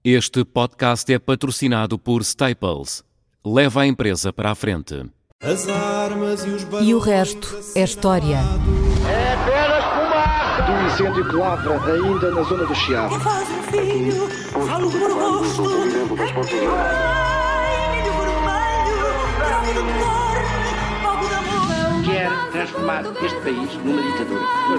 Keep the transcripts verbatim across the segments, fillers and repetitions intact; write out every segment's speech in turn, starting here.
Este podcast é patrocinado por Staples. Leva a empresa para a frente. As armas e os E o resto é história. É apenas fumaça! Do incêndio que lavra ainda na zona do Chiado. Faz um filho, falo por rosto. Ai, milho vermelho, troca de cor, fogo de amor. Quer transformar este país numa ditadura.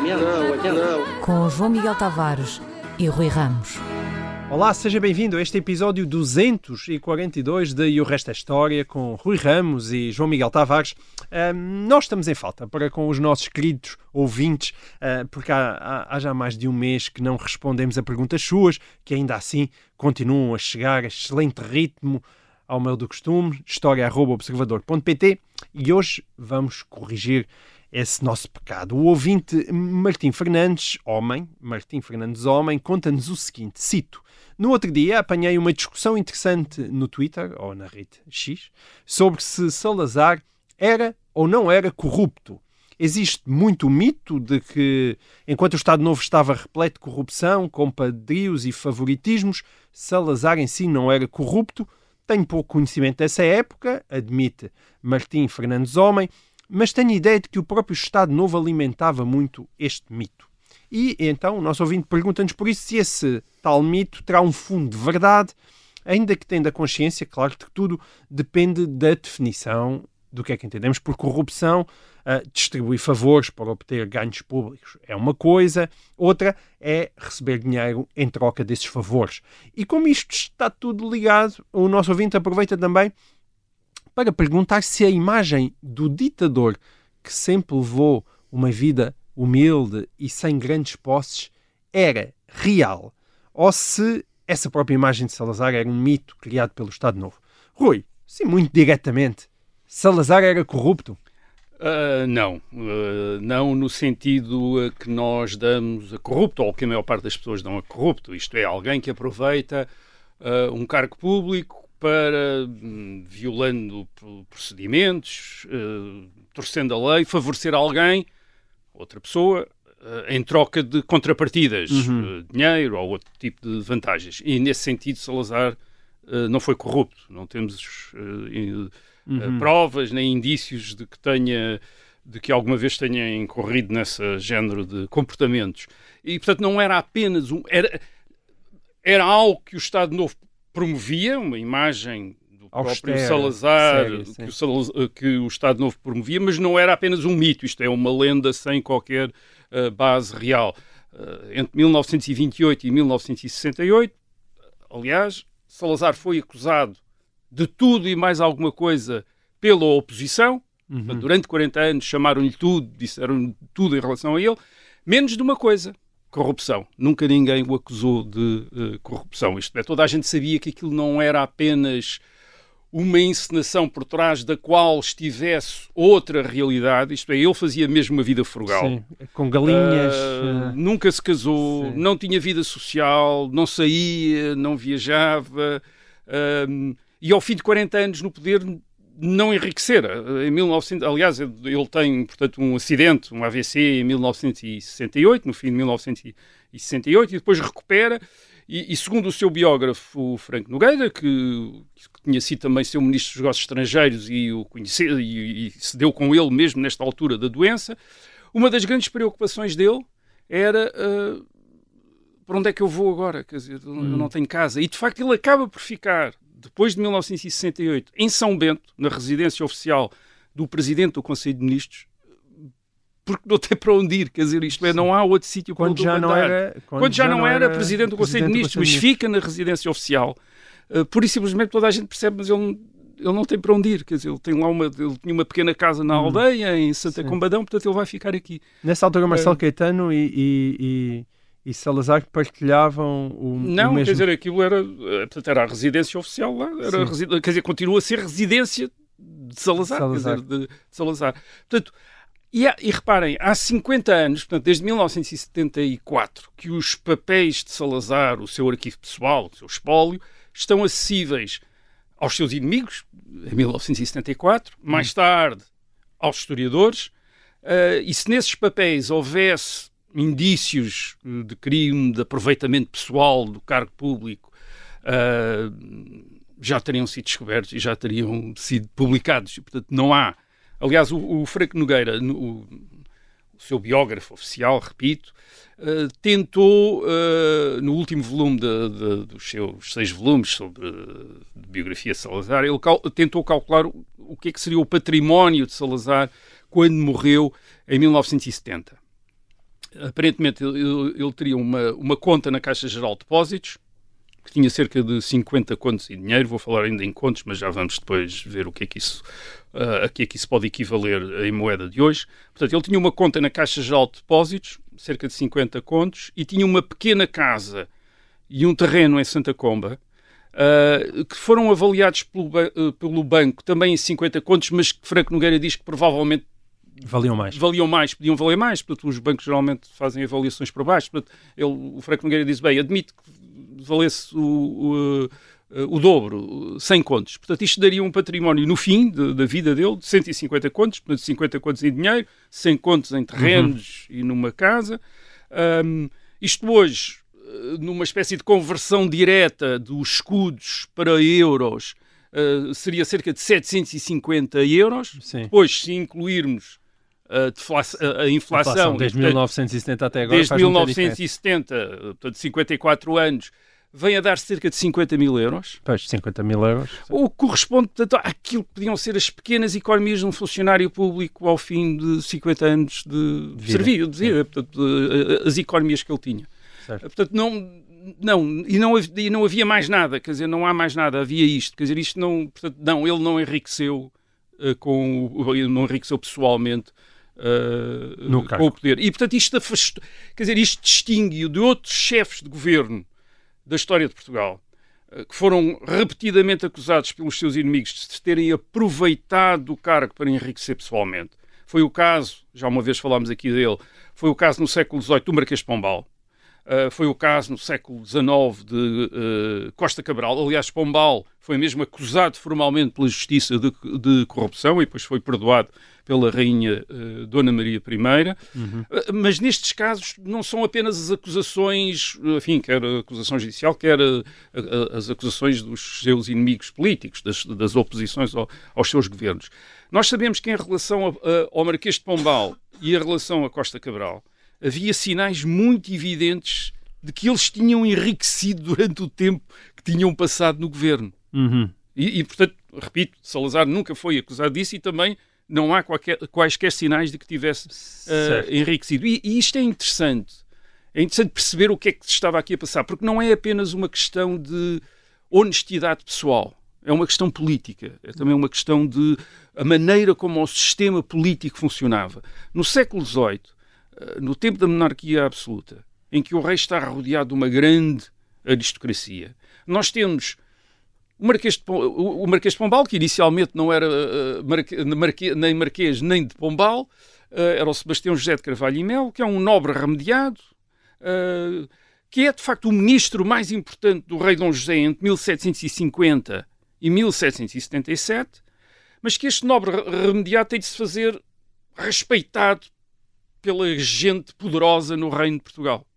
Não, não. Com João Miguel Tavares e Rui Ramos. Olá, seja bem-vindo a este episódio duzentos e quarenta e dois de E o Resto é História, com Rui Ramos e João Miguel Tavares. Um, nós estamos em falta para com os nossos queridos ouvintes, uh, porque há, há, há já mais de um mês que não respondemos a perguntas suas, que ainda assim continuam a chegar a excelente ritmo ao mail do costume, história arroba observador ponto pt, e hoje vamos corrigir esse nosso pecado. O ouvinte Martim Fernandes, homem, Martim Fernandes, homem, conta-nos o seguinte, cito: no outro dia apanhei uma discussão interessante no Twitter, ou na rede X, sobre se Salazar era ou não era corrupto. Existe muito o mito de que, enquanto o Estado Novo estava repleto de corrupção, compadrios e favoritismos, Salazar em si não era corrupto. Tenho pouco conhecimento dessa época, admite Martim Fernandes, homem, mas tenho a ideia de que o próprio Estado Novo alimentava muito este mito. E então o nosso ouvinte pergunta-nos por isso se esse tal mito terá um fundo de verdade, ainda que tendo a consciência, claro, de que tudo depende da definição do que é que entendemos por corrupção. Uh, distribuir favores para obter ganhos públicos é uma coisa, outra é receber dinheiro em troca desses favores. E como isto está tudo ligado, o nosso ouvinte aproveita também para perguntar se a imagem do ditador que sempre levou uma vida humilde e sem grandes posses era real, ou se essa própria imagem de Salazar era um mito criado pelo Estado Novo. Rui, sim, muito diretamente, Salazar era corrupto? Uh, não, uh, não no sentido uh, que nós damos a corrupto, ou que a maior parte das pessoas dão a corrupto, isto é, alguém que aproveita uh, um cargo público para, um, violando procedimentos, uh, torcendo a lei, favorecer alguém, outra pessoa, uh, em troca de contrapartidas, uhum. uh, dinheiro ou outro tipo de vantagens. E nesse sentido Salazar uh, não foi corrupto, não temos uh, uhum. uh, provas nem indícios de que tenha, de que alguma vez tenha incorrido nesse género de comportamentos. E portanto não era apenas um... Era, era algo que o Estado Novo promovia, uma imagem do Austera, próprio Salazar, sério, que, o Salazar que o Estado Novo promovia, mas não era apenas um mito, isto é uma lenda sem qualquer uh, base real. Uh, entre mil novecentos e vinte e oito e mil novecentos e sessenta e oito, aliás, Salazar foi acusado de tudo e mais alguma coisa pela oposição. Uhum. Durante quarenta anos chamaram-lhe tudo, disseram tudo em relação a ele, menos de uma coisa: corrupção. Nunca ninguém o acusou de uh, corrupção. Isto é, toda a gente sabia que aquilo não era apenas uma encenação por trás da qual estivesse outra realidade. Isto é, ele fazia mesmo uma vida frugal. Sim, com galinhas. Uh, uh... Nunca se casou, sim. Não tinha vida social, não saía, não viajava. Uh, e ao fim de quarenta anos no poder não enriquecera. Em mil e novecentos, aliás, ele tem, portanto, um acidente, um A V C em mil novecentos e sessenta e oito, no fim de mil novecentos e sessenta e oito, e depois recupera, e, e segundo o seu biógrafo Franco Nogueira, que, que tinha sido também seu ministro dos Negócios Estrangeiros e o conheceu, e, e se deu com ele mesmo nesta altura da doença, uma das grandes preocupações dele era uh, para onde é que eu vou agora? Quer dizer, hum. eu não tenho casa. E de facto ele acaba por ficar, depois de mil novecentos e sessenta e oito, em São Bento, na residência oficial do Presidente do Conselho de Ministros, porque não tem para onde ir, quer dizer, isto é, não há outro sítio para onde já não era Quando, quando já, já não era, era Presidente do Conselho de Ministros, mas fica na residência oficial, uh, por isso simplesmente toda a gente percebe, mas ele, ele não tem para onde ir, quer dizer, ele, tem lá uma, ele tinha uma pequena casa na hum. aldeia, em Santa Sim. Combadão, portanto ele vai ficar aqui. Nessa altura Marcelo uh, Caetano e... e, e... E Salazar partilhavam o, não, o mesmo... quer dizer, aquilo era, portanto, era a residência oficial lá, era resi... quer dizer, continua a ser residência de Salazar, Salazar. Quer dizer, de, de Salazar. Portanto, e, há, e reparem, há cinquenta anos, portanto, desde mil novecentos e setenta e quatro, que os papéis de Salazar, o seu arquivo pessoal, o seu espólio, estão acessíveis aos seus inimigos, em mil novecentos e setenta e quatro, mais hum. tarde aos historiadores, uh, e se nesses papéis houvesse indícios de crime, de aproveitamento pessoal do cargo público, uh, já teriam sido descobertos e já teriam sido publicados. E, portanto, não há... Aliás, o, o Franco Nogueira, no, o seu biógrafo oficial, repito, uh, tentou, uh, no último volume de, de, dos seus seis volumes sobre uh, biografia de Salazar, ele cal- tentou calcular o, o que é que seria o património de Salazar quando morreu em mil novecentos e setenta. Aparentemente, ele, ele teria uma, uma conta na Caixa Geral de Depósitos, que tinha cerca de cinquenta contos em dinheiro. Vou falar ainda em contos, mas já vamos depois ver o que é que isso, uh, a que é que isso pode equivaler em moeda de hoje. Portanto, ele tinha uma conta na Caixa Geral de Depósitos, cerca de cinquenta contos, e tinha uma pequena casa e um terreno em Santa Comba, uh, que foram avaliados pelo, uh, pelo banco também em cinquenta contos, mas que Franco Nogueira diz que provavelmente Valiam mais. Valiam mais, podiam valer mais. Portanto, os bancos geralmente fazem avaliações por baixo. Portanto, ele, o Franco Nogueira diz, bem, admito que valesse o, o, o dobro, cem contos. Portanto, isto daria um património no fim de, da vida dele de cento e cinquenta contos, portanto, cinquenta contos em dinheiro, cem contos em terrenos uhum. e numa casa. Um, isto hoje, numa espécie de conversão direta dos escudos para euros, uh, seria cerca de setecentos e cinquenta euros. Sim. Depois, se incluirmos A, deflação, a inflação, inflação desde mil novecentos e setenta até agora, desde mil novecentos e setenta, portanto cinquenta e quatro anos, vem a dar cerca de cinquenta mil euros. Pois, cinquenta mil euros. O que corresponde, portanto, àquilo que podiam ser as pequenas economias de um funcionário público ao fim de cinquenta anos de vida. serviço, de vida, portanto, as economias que ele tinha. Certo. Portanto, não... Não, e não, havia, e não havia mais nada, quer dizer, não há mais nada, havia isto, quer dizer, isto não, portanto, não, ele não enriqueceu uh, com, não enriqueceu pessoalmente Uh, no com o poder. E, portanto, isto, afastou, quer dizer, isto distingue-o de outros chefes de governo da história de Portugal, uh, que foram repetidamente acusados pelos seus inimigos de se terem aproveitado do cargo para enriquecer pessoalmente. Foi o caso, já uma vez falámos aqui dele, foi o caso no século dezoito do Marquês de Pombal. Uh, foi o caso no século dezanove de uh, Costa Cabral. Aliás, Pombal foi mesmo acusado formalmente pela justiça de, de corrupção e depois foi perdoado pela rainha uh, Dona Maria I. Uhum. Uh, mas nestes casos não são apenas as acusações, enfim, quer a acusação judicial, quer a, a, as acusações dos seus inimigos políticos, das, das oposições ao, aos seus governos. Nós sabemos que em relação a, a, ao Marquês de Pombal e em relação a Costa Cabral, havia sinais muito evidentes de que eles tinham enriquecido durante o tempo que tinham passado no governo. Uhum. E, e, portanto, repito, Salazar nunca foi acusado disso e também não há qualquer, quaisquer sinais de que tivesse uh, enriquecido. E, e isto é interessante. É interessante perceber o que é que se estava aqui a passar, porque não é apenas uma questão de honestidade pessoal. É uma questão política. É também uma questão de a maneira como o sistema político funcionava. No século dezoito, no tempo da monarquia absoluta, em que o rei está rodeado de uma grande aristocracia, nós temos o Marquês de, o Marquês de Pombal, que inicialmente não era uh, marque, marque, nem Marquês nem de Pombal, uh, era o Sebastião José de Carvalho e Melo, que é um nobre remediado, uh, que é de facto o ministro mais importante do rei Dom José entre mil setecentos e cinquenta e mil setecentos e setenta e sete, mas que este nobre remediado tem de se fazer respeitado pela gente poderosa no reino de Portugal.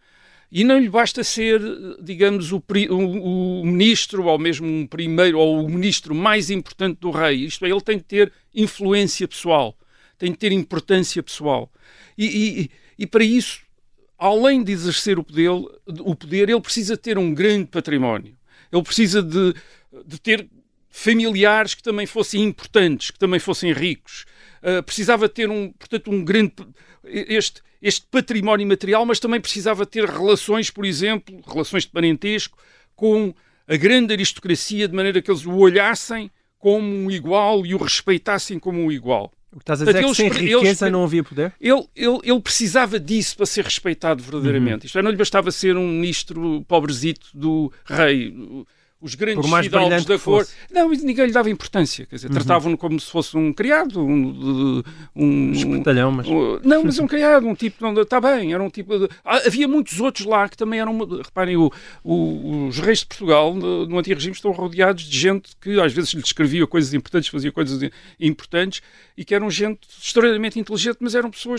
E não lhe basta ser, digamos, o, o, o ministro, ou mesmo um primeiro, ou o ministro mais importante do rei. Isto é, ele tem de ter influência pessoal, tem de ter importância pessoal. E, e, e para isso, além de exercer o poder, o poder, ele precisa ter um grande património. Ele precisa de, de ter familiares que também fossem importantes, que também fossem ricos. Uh, precisava ter um, portanto, um grande este, este património material, mas também precisava ter relações, por exemplo, relações de parentesco com a grande aristocracia, de maneira que eles o olhassem como um igual e o respeitassem como um igual. O que estás a dizer portanto, é que sem riqueza eles, não havia poder? Ele, ele, ele precisava disso para ser respeitado verdadeiramente. Uhum. Isto é, não lhe bastava ser um ministro pobrezito do rei. Os grandes fidalgos da cor. Não, ninguém lhe dava importância. Quer dizer, uhum. tratavam-no como se fosse um criado. Um, um espertalhão, mas... Um, não, mas um criado, um tipo... Está bem, era um tipo... De, havia muitos outros lá que também eram... Reparem, o, o, os reis de Portugal, no, no antigo regime, estão rodeados de gente que às vezes lhe escrevia coisas importantes, fazia coisas importantes, e que eram gente extraordinariamente inteligente, mas eram pessoas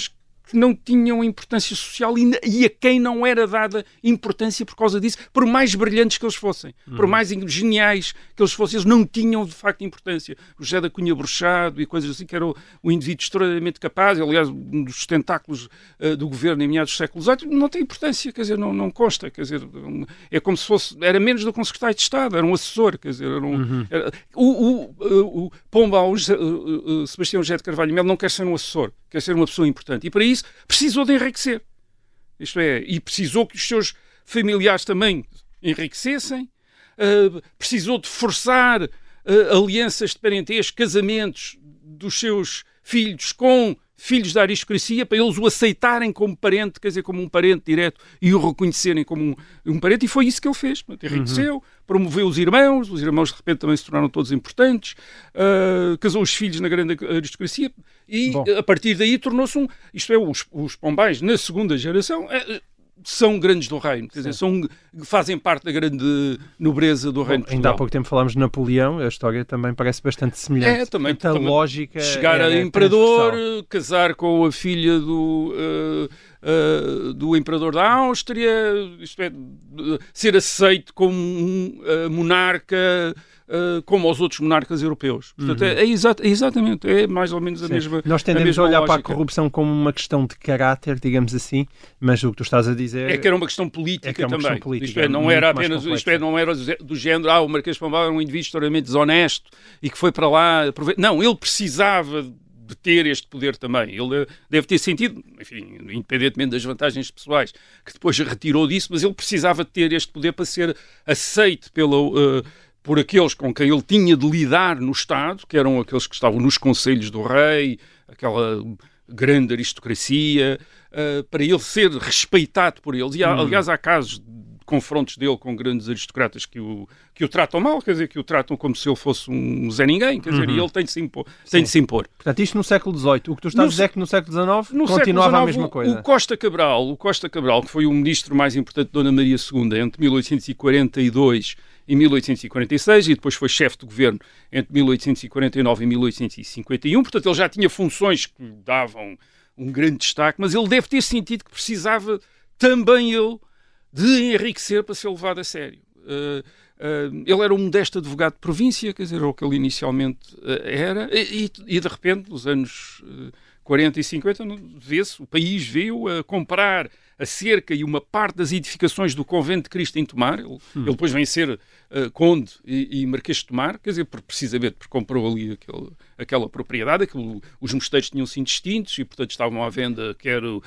que não tinham importância social e, e a quem não era dada importância por causa disso, por mais brilhantes que eles fossem, uhum. por mais geniais que eles fossem, eles não tinham de facto importância. O José da Cunha Bruxado e coisas assim, que era o, o indivíduo extraordinariamente capaz, aliás, um dos tentáculos uh, do governo em meados do século dezoito, não tem importância, quer dizer, não, não consta, quer dizer, um, é como se fosse, era menos do que um secretário de Estado, era um assessor, quer dizer, era um, uhum. era, o, o, o Pombal, o, o, o Sebastião José de Carvalho Melo não quer ser um assessor, quer ser uma pessoa importante, e para isso precisou de enriquecer. Isto é, e precisou que os seus familiares também enriquecessem, uh, precisou de forçar uh, alianças de parentesco, casamentos dos seus filhos com filhos da aristocracia, para eles o aceitarem como parente, quer dizer, como um parente direto, e o reconhecerem como um, um parente, e foi isso que ele fez. Enriqueceu, uhum. promoveu os irmãos, os irmãos de repente também se tornaram todos importantes, uh, casou os filhos na grande aristocracia, e Bom. a partir daí tornou-se um... Isto é, os, os Pombais, na segunda geração, é, são grandes do reino, quer dizer, são, fazem parte da grande nobreza do reino. Bom, ainda há pouco tempo falámos de Napoleão, a história também parece bastante semelhante. É, também. A lógica chegar a imperador, casar com a filha do, uh, uh, do imperador da Áustria, isto é, ser aceito como um uh, monarca, Uh, como aos outros monarcas europeus. Portanto, uhum. é, é, exa é exatamente, é mais ou menos a Sim. mesma Nós tendemos a, a olhar lógica. para a corrupção como uma questão de caráter, digamos assim, mas o que tu estás a dizer... É que era uma questão política é que é uma também. Questão política, isto é, não era apenas, isto é, não era do género, ah, o Marquês de Pombal era um indivíduo extremamente desonesto e que foi para lá... Não, ele precisava de ter este poder também. Ele deve ter sentido, enfim, independentemente das vantagens pessoais, que depois retirou disso, mas ele precisava de ter este poder para ser aceito pela... Uh, por aqueles com quem ele tinha de lidar no Estado, que eram aqueles que estavam nos conselhos do rei, aquela grande aristocracia, uh, para ele ser respeitado por eles. E, há, hum. aliás, há casos de confrontos dele com grandes aristocratas que o, que o tratam mal, quer dizer, que o tratam como se ele fosse um Zé Ninguém, quer dizer, uhum. e ele tem de se impor. Tem de se impor. Portanto, isto no século dezoito. O que tu estás no, a dizer é que no século dezanove no continuava século dezenove, a mesma coisa. O Costa Cabral, o Costa Cabral, que foi o ministro mais importante de Dona Maria segunda entre mil oitocentos e quarenta e dois em mil oitocentos e quarenta e seis e depois foi chefe de governo entre mil oitocentos e quarenta e nove e mil oitocentos e cinquenta e um, portanto ele já tinha funções que davam um grande destaque, mas ele deve ter sentido que precisava também ele de enriquecer para ser levado a sério. Uh, uh, ele era um modesto advogado de província, quer dizer, o que ele inicialmente uh, era, e, e de repente, nos anos uh, quarenta e cinquenta, vê-se, o país veio a comprar a cerca e uma parte das edificações do convento de Cristo em Tomar. Ele, hum. ele depois vem ser uh, conde e, e marquês de Tomar, quer dizer, por, precisamente porque comprou ali aquele, aquela propriedade, aquilo, os mosteiros tinham sido extintos e, portanto, estavam à venda, quer uh,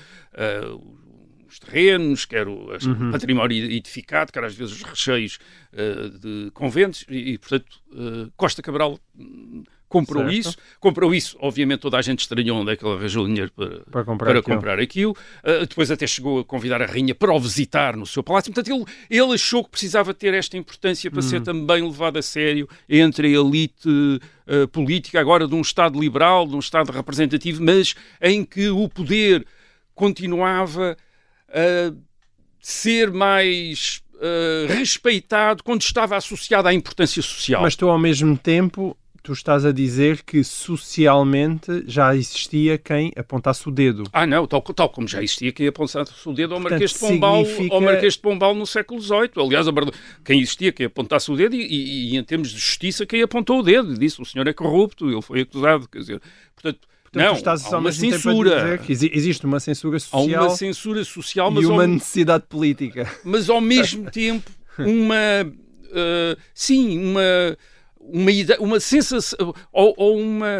os terrenos, quer o uhum. património edificado, quer às vezes os recheios uh, de conventos, e, e portanto, uh, Costa Cabral comprou certo. isso, comprou isso, obviamente toda a gente estranhou onde é que ele arranjou dinheiro para, para comprar para aquilo, comprar aquilo. Uh, depois até chegou a convidar a rainha para o visitar no seu palácio, portanto ele, ele achou que precisava ter esta importância para hum. ser também levado a sério entre a elite uh, política, agora de um Estado liberal, de um Estado representativo, mas em que o poder continuava a ser mais uh, respeitado quando estava associado à importância social. Mas tu ao mesmo tempo... Tu estás a dizer que socialmente já existia quem apontasse o dedo. Ah, não, tal, tal como já existia quem apontasse o dedo ao Marquês de Pombal, significa... ao Marquês de Pombal no século dezoito. Aliás, quem existia quem apontasse o dedo e, e, e em termos de justiça quem apontou o dedo e disse o senhor é corrupto, ele foi acusado, quer dizer, portanto, Portanto, não, tu estás há uma censura. Que existe uma censura social, há uma censura social mas e uma ao... necessidade política. Mas ao mesmo tempo uma... Uh, sim, uma... uma, uma sensação ou, ou uma,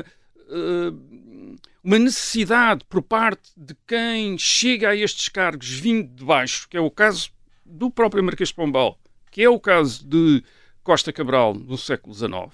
uh, uma necessidade por parte de quem chega a estes cargos vindo de baixo, que é o caso do próprio Marquês de Pombal, que é o caso de Costa Cabral no século dezenove,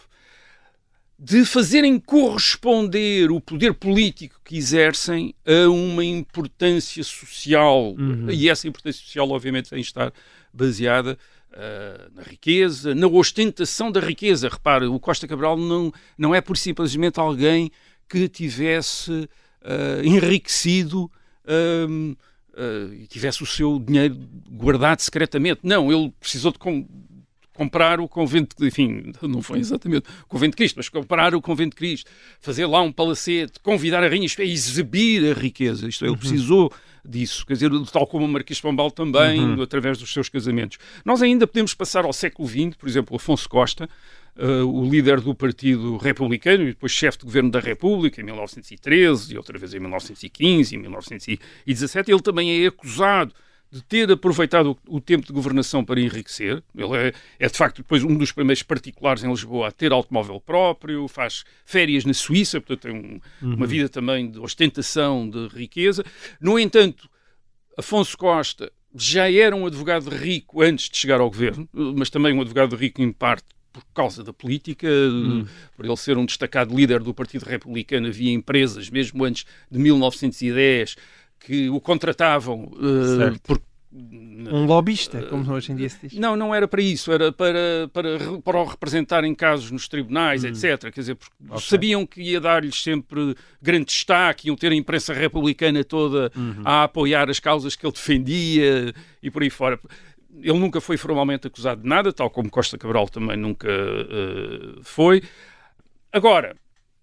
de fazerem corresponder o poder político que exercem a uma importância social. Uhum. E essa importância social, obviamente, tem de estar baseada Uh, na riqueza, na ostentação da riqueza. Repare, o Costa Cabral não, não é por simplesmente alguém que tivesse uh, enriquecido uh, uh, e tivesse o seu dinheiro guardado secretamente. Não, ele precisou de, com, de comprar o convento, enfim, não foi exatamente o convento de Cristo, mas comprar o convento de Cristo, fazer lá um palacete, convidar a rainha, isto é, exibir a riqueza, isto é, ele precisou disso, quer dizer, tal como o Marquês de Pombal também, uhum. através dos seus casamentos. Nós ainda podemos passar ao século vinte, por exemplo, Afonso Costa, Uh, o líder do Partido Republicano e depois chefe de governo da República em mil novecentos e treze e outra vez em mil novecentos e quinze e mil novecentos e dezassete, ele também é acusado de ter aproveitado o, o tempo de governação para enriquecer. Ele é, é, de facto, depois um dos primeiros particulares em Lisboa a ter automóvel próprio, faz férias na Suíça, portanto tem um, uhum. uma vida também de ostentação, de riqueza. No entanto, Afonso Costa já era um advogado rico antes de chegar ao governo, mas também um advogado rico em parte por causa da política, hum. por ele ser um destacado líder do Partido Republicano. Havia empresas, mesmo antes de mil novecentos e dez, que o contratavam uh, por... Um lobista, como hoje em dia se diz. Não, não era para isso, era para, para, para o representar em casos nos tribunais, hum. etcétera. Quer dizer, porque okay. sabiam que ia dar-lhes sempre grande destaque, iam ter a imprensa republicana toda uhum. a apoiar as causas que ele defendia e por aí fora. Ele nunca foi formalmente acusado de nada, tal como Costa Cabral também nunca uh, foi. Agora,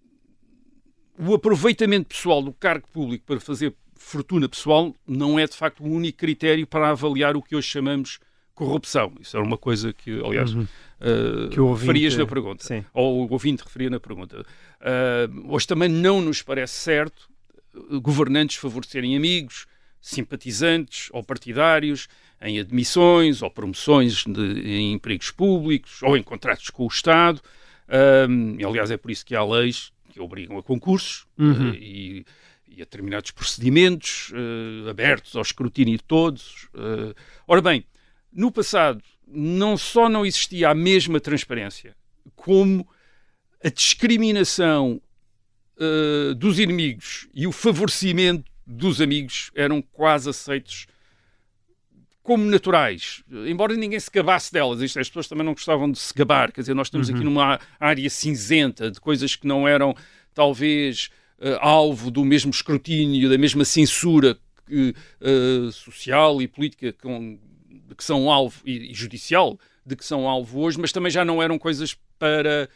o aproveitamento pessoal do cargo público para fazer fortuna pessoal não é, de facto, o único critério para avaliar o que hoje chamamos corrupção. Isso era uma coisa que, aliás, uhum. uh, que o ouvinte... referias na pergunta. Sim. Ou o ouvinte referia na pergunta. Uh, hoje também não nos parece certo governantes favorecerem amigos, simpatizantes ou partidários em admissões ou promoções de, em empregos públicos ou em contratos com o Estado. Um, e, aliás, é por isso que há leis que obrigam a concursos uhum. uh, e, e a determinados procedimentos uh, abertos ao escrutínio de todos. Uh, ora bem, no passado não só não existia a mesma transparência, como a discriminação uh, dos inimigos e o favorecimento dos amigos eram quase aceitos como naturais, embora ninguém se gabasse delas. Isto, as pessoas também não gostavam de se gabar, quer dizer, nós estamos uhum. aqui numa área cinzenta de coisas que não eram, talvez, uh, alvo do mesmo escrutínio, da mesma censura uh, social e política com, de que são alvo, e, e judicial, de que são alvo hoje, mas também já não eram coisas para...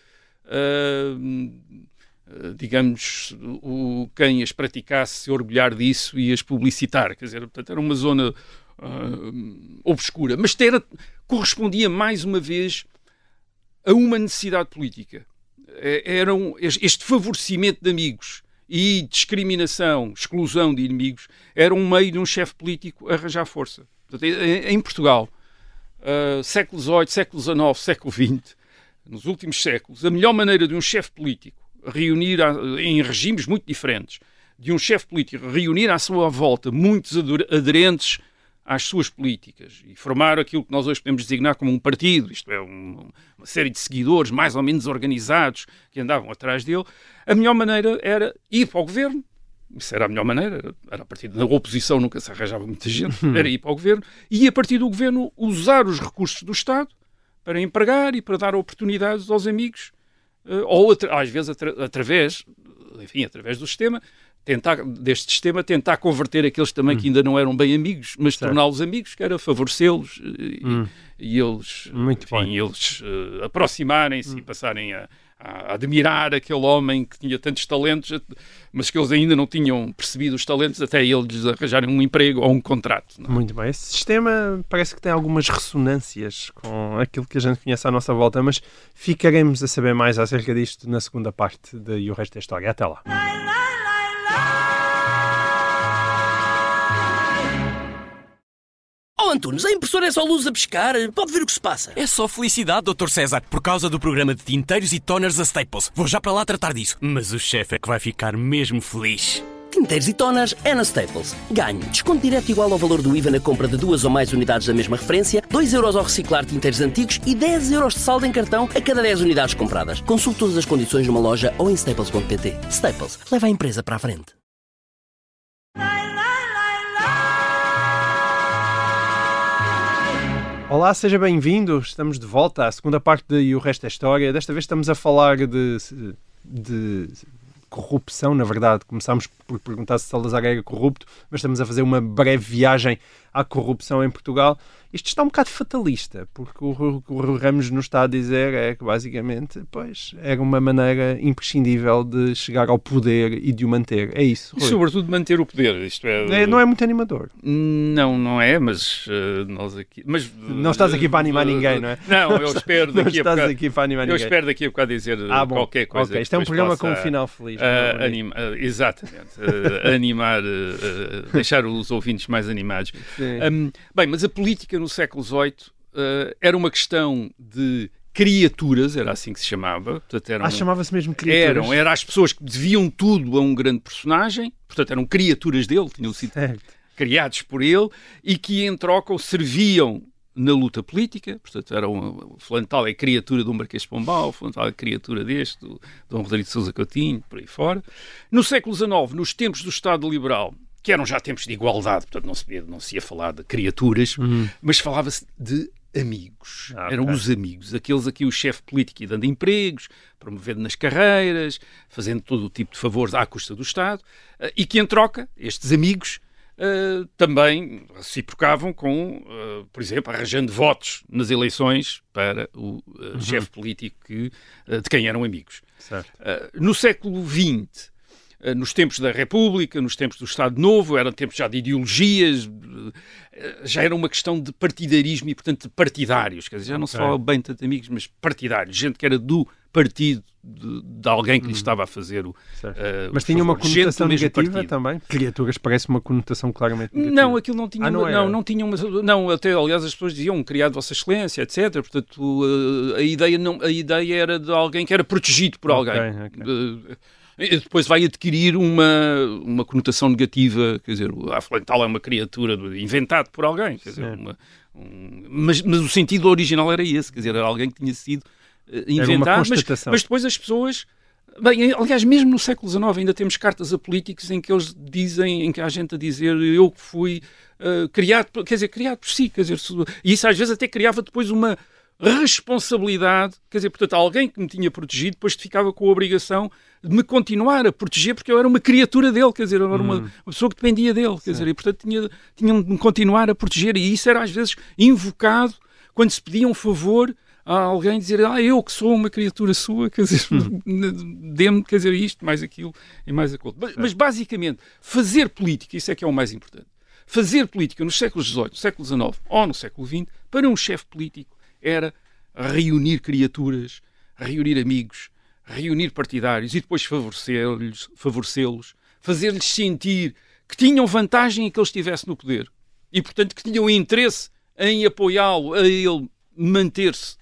Uh, digamos, o, quem as praticasse se orgulhar disso e as publicitar, quer dizer, portanto, era uma zona uh, obscura, mas era, correspondia mais uma vez a uma necessidade política. Era um, este favorecimento de amigos e discriminação, exclusão de inimigos, era um meio de um chefe político arranjar força. Portanto, em Portugal, uh, século dezoito, século dezanove, século vinte, nos últimos séculos, a melhor maneira de um chefe político reunir, em regimes muito diferentes, de um chefe político reunir à sua volta muitos aderentes às suas políticas e formar aquilo que nós hoje podemos designar como um partido, isto é, um, uma série de seguidores mais ou menos organizados que andavam atrás dele, a melhor maneira era ir para o governo. Isso era a melhor maneira, era, era a partir da oposição, nunca se arranjava muita gente, era ir para o governo, e a partir do governo usar os recursos do Estado para empregar e para dar oportunidades aos amigos, ou às vezes atra- através, enfim, através do sistema, tentar, deste sistema, tentar converter aqueles também hum. que ainda não eram bem amigos, mas certo. torná-los amigos, que era favorecê-los e, hum. e eles, Muito enfim, eles uh, aproximarem-se hum. e passarem a, a admirar aquele homem que tinha tantos talentos, mas que eles ainda não tinham percebido os talentos até eles arranjarem um emprego ou um contrato. Não? Muito bem. Esse sistema parece que tem algumas ressonâncias com aquilo que a gente conhece à nossa volta, mas ficaremos a saber mais acerca disto na segunda parte de E o Resto da História. Até lá. Oh, Antunes, a impressora é só luz a piscar. Pode ver o que se passa. É só felicidade, doutor César, por causa do programa de tinteiros e toners a Staples. Vou já para lá tratar disso. Mas o chefe é que vai ficar mesmo feliz. Tinteiros e toners é na Staples. Ganho desconto direto igual ao valor do I V A na compra de duas ou mais unidades da mesma referência, dois euros ao reciclar tinteiros antigos e dez euros de saldo em cartão a cada dez unidades compradas. Consulte todas as condições numa loja ou em staples ponto pt. Staples, leva a empresa para a frente. Olá, seja bem-vindo. Estamos de volta à segunda parte de E o Resto da História. Desta vez estamos a falar de, de corrupção, na verdade. Começámos por perguntar se Salazar era corrupto, mas estamos a fazer uma breve viagem à corrupção em Portugal. isto está um bocado fatalista, porque o que o Rui Ramos nos está a dizer é que, basicamente, pois, era uma maneira imprescindível de chegar ao poder e de o manter. É isso, Rui. E, sobretudo, manter o poder. Isto é... é... Não é muito animador. Não, não é, mas uh, nós aqui... Mas, não estás aqui para animar uh, ninguém, não é? Não, eu espero daqui a bocado... aqui para animar eu ninguém. espero daqui a bocado dizer ah, bom. qualquer coisa. Okay. Isto é um programa com um final feliz. Uh, anima, uh, exatamente. Uh, animar, uh, uh, deixar os ouvintes mais animados. Um, bem, mas a política no século dezoito uh, era uma questão de criaturas, era assim que se chamava. Portanto, eram, ah, chamava-se mesmo criaturas? Eram, eram as pessoas que deviam tudo a um grande personagem, portanto eram criaturas dele, tinham sido certo. criados por ele, e que em troca o serviam na luta política, portanto, era uma, o fulano tal é a criatura do Marquês de Pombal, o fulano tal é a criatura deste, do Dom Rodrigo de Sousa Coutinho, por aí fora. No século dezenove, nos tempos do Estado Liberal, que eram já tempos de igualdade, portanto não se, não se ia falar de criaturas, uhum. mas falava-se de amigos. Ah, eram okay. os amigos, aqueles aqui o chefe político e dando empregos, promovendo nas carreiras, fazendo todo o tipo de favores à custa do Estado, e que em troca, estes amigos, Uh, também reciprocavam com, uh, por exemplo, arranjando votos nas eleições para o uh, uhum. chefe político que, uh, de quem eram amigos. Certo. Uh, no século vinte, uh, nos tempos da República, nos tempos do Estado Novo, eram tempos já de ideologias, uh, já era uma questão de partidarismo e, portanto, de partidários. Quer dizer, já não okay. se fala bem tanto de amigos, mas partidários. Gente que era do partido de, de alguém que lhe estava a fazer o uh, Mas o tinha favor. uma conotação negativa partido. também? Criaturas parece uma conotação claramente negativa. Não, aquilo não tinha... Ah, não, uma, não, não tinha uma... Não, até, aliás, as pessoas diziam criado Vossa Excelência, etcétera. Portanto, uh, a, ideia não, a ideia era de alguém que era protegido por alguém. Okay, okay. Uh, e depois vai adquirir uma, uma conotação negativa, quer dizer, a fulano tal é uma criatura inventado por alguém, quer dizer, uma, um, mas, mas o sentido original era esse, quer dizer, era alguém que tinha sido inventado, mas, mas depois as pessoas... Bem, aliás, mesmo no século dezenove ainda temos cartas a políticos em que eles dizem, em que há gente a dizer eu que fui uh, criado, quer dizer, criado por si, quer dizer, e isso às vezes até criava depois uma responsabilidade, quer dizer, portanto, alguém que me tinha protegido depois ficava com a obrigação de me continuar a proteger porque eu era uma criatura dele, quer dizer, eu era uma, uma pessoa que dependia dele, quer Sim. dizer, e portanto tinha, tinham de me continuar a proteger, e isso era às vezes invocado quando se pedia um favor a alguém, dizer, ah, eu que sou uma criatura sua, quer dizer, hum. dê-me, quer dizer, isto, mais aquilo e mais aquilo. Mas, mas basicamente, fazer política, isso é que é o mais importante. Fazer política nos séculos dezoito, século dezenove ou no século vinte, para um chefe político, era reunir criaturas, reunir amigos, reunir partidários e depois favorecê-los, favorecê-los, fazer-lhes sentir que tinham vantagem em que ele estivesse no poder e, portanto, que tinham interesse em apoiá-lo, a ele manter-se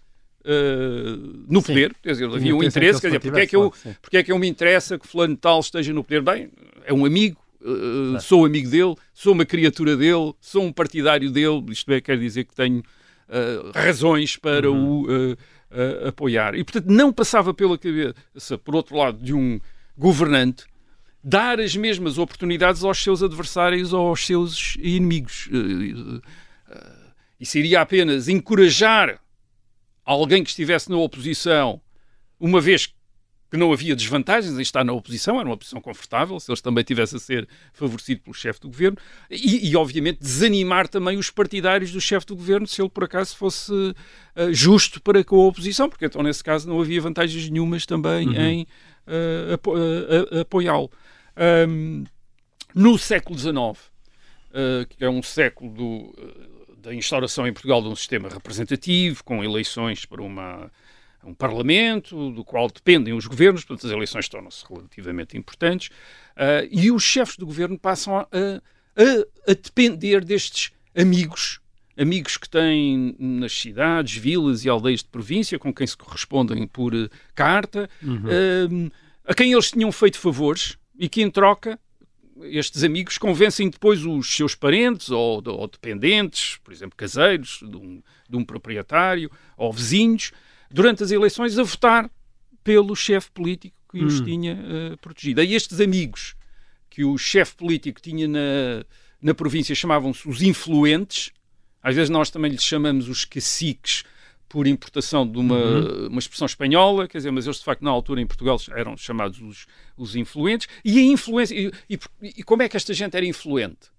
uh, no sim. poder. Quer dizer, havia um interesse, quer dizer, porque é, que eu, porque é que eu me interessa que fulano tal esteja no poder? Bem, é um amigo, uh, sou amigo dele, sou uma criatura dele, sou um partidário dele, isto é, quer dizer que tenho Uh, razões para uhum. o uh, uh, apoiar. E, portanto, não passava pela cabeça, por outro lado, de um governante dar as mesmas oportunidades aos seus adversários ou aos seus inimigos. Uh, uh, uh, isso iria apenas encorajar alguém que estivesse na oposição, uma vez que não havia desvantagens em estar na oposição, era uma posição confortável, se eles também tivessem a ser favorecido pelo chefe do governo, e, e obviamente desanimar também os partidários do chefe do governo, se ele por acaso fosse uh, justo para com a oposição, porque então nesse caso não havia vantagens nenhumas também uhum. em uh, apo uh, uh, apoiá-lo. Um, no século dezenove, uh, que é um século do, uh, da instauração em Portugal de um sistema representativo, com eleições para uma... um parlamento, do qual dependem os governos, portanto as eleições tornam-se relativamente importantes, uh, e os chefes do governo passam a, a, a depender destes amigos, amigos que têm nas cidades, vilas e aldeias de província, com quem se correspondem por uh, carta, uhum. uh, a quem eles tinham feito favores, e que em troca estes amigos convencem depois os seus parentes ou, ou dependentes, por exemplo, caseiros de um, de um proprietário, ou vizinhos, durante as eleições, a votar pelo chefe político que hum. os tinha uh, protegido. E estes amigos que o chefe político tinha na, na província chamavam-se os influentes. Às vezes nós também lhes chamamos os caciques por importação de uma, uhum. uma expressão espanhola, quer dizer, mas eles de facto na altura em Portugal eram chamados os, os influentes. E a influência... E, e, e como é que esta gente era influente?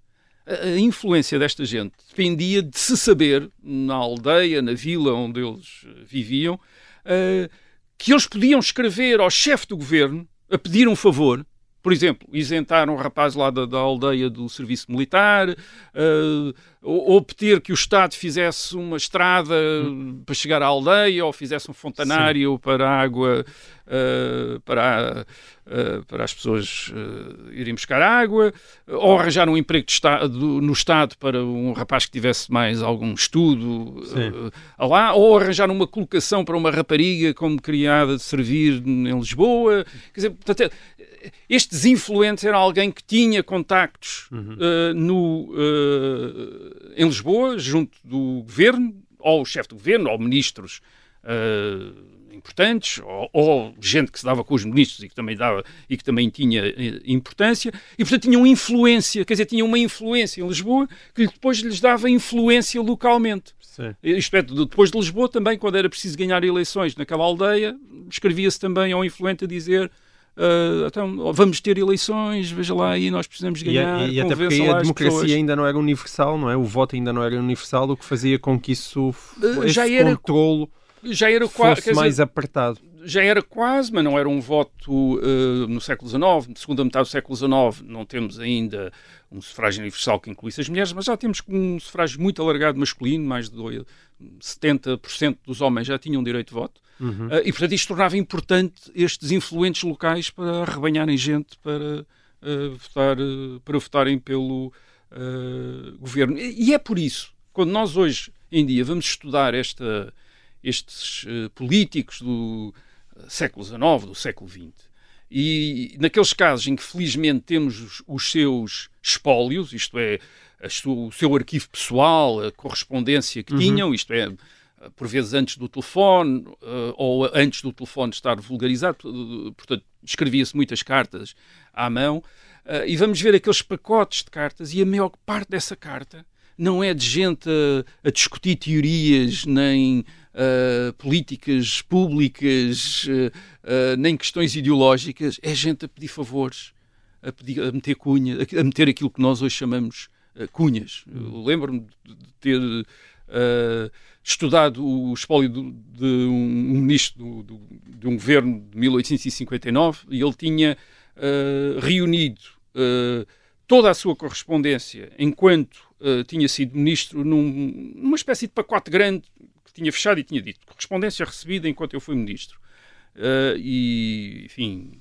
a influência desta gente dependia de se saber, na aldeia, na vila onde eles viviam, uh, que eles podiam escrever ao chefe do governo a pedir um favor. Por exemplo, isentar um rapaz lá da, da aldeia do serviço militar, uh, ou, ou pedir que o Estado fizesse uma estrada hum. para chegar à aldeia, ou fizesse um fontanário Sim. para a água, uh, para, a, uh, para as pessoas uh, irem buscar água, ou arranjar um emprego de estado, no Estado para um rapaz que tivesse mais algum estudo uh, lá, ou arranjar uma colocação para uma rapariga como criada de servir em Lisboa. Quer dizer, portanto, estes influentes eram alguém que tinha contactos uhum. uh, no, uh, em Lisboa, junto do governo, ou o chefe do governo, ou ministros uh, importantes, ou, ou gente que se dava com os ministros e que também, dava, e que também tinha uh, importância, e portanto tinham influência, quer dizer, tinham uma influência em Lisboa que depois lhes dava influência localmente. Sim. Isto é, depois de Lisboa também, quando era preciso ganhar eleições naquela aldeia, escrevia-se também ao influente a dizer... Uh, então vamos ter eleições, veja lá, e nós precisamos ganhar. E, e até porque a democracia pessoas. ainda não era universal, não é? O voto ainda não era universal, o que fazia com que isso, uh, esse já era, controlo já era fosse quase, mais dizer, apertado. Já era quase, mas não era um voto uh, no século dezenove, na segunda metade do século dezenove, não temos ainda um sufrágio universal que incluísse as mulheres, mas já temos um sufrágio muito alargado masculino, mais de setenta por cento dos homens já tinham direito de voto. Uhum. Uh, e, portanto, isto tornava importante estes influentes locais para arrebanharem gente para, uh, votar, uh, para votarem pelo uh, governo. E, e é por isso, quando nós hoje em dia vamos estudar esta, estes uh, políticos do século dezenove, do século vinte, e naqueles casos em que felizmente temos os, os seus espólios, isto é, a sua, o seu arquivo pessoal, a correspondência que uhum. tinham, isto é... por vezes antes do telefone, uh, ou antes do telefone estar vulgarizado, uh, portanto, escrevia-se muitas cartas à mão, uh, e vamos ver aqueles pacotes de cartas, e a maior parte dessa carta não é de gente a, a discutir teorias, nem uh, políticas públicas, uh, uh, nem questões ideológicas, é gente a pedir favores, a, pedir, a meter cunha, a, a meter aquilo que nós hoje chamamos uh, cunhas. Eu lembro-me de ter... Uh, estudado o espólio de, de um, um ministro do, do, de um governo de mil oitocentos e cinquenta e nove, e ele tinha uh, reunido uh, toda a sua correspondência enquanto uh, tinha sido ministro num, numa espécie de pacote grande que tinha fechado e tinha dito correspondência recebida enquanto eu fui ministro. Uh, e, enfim,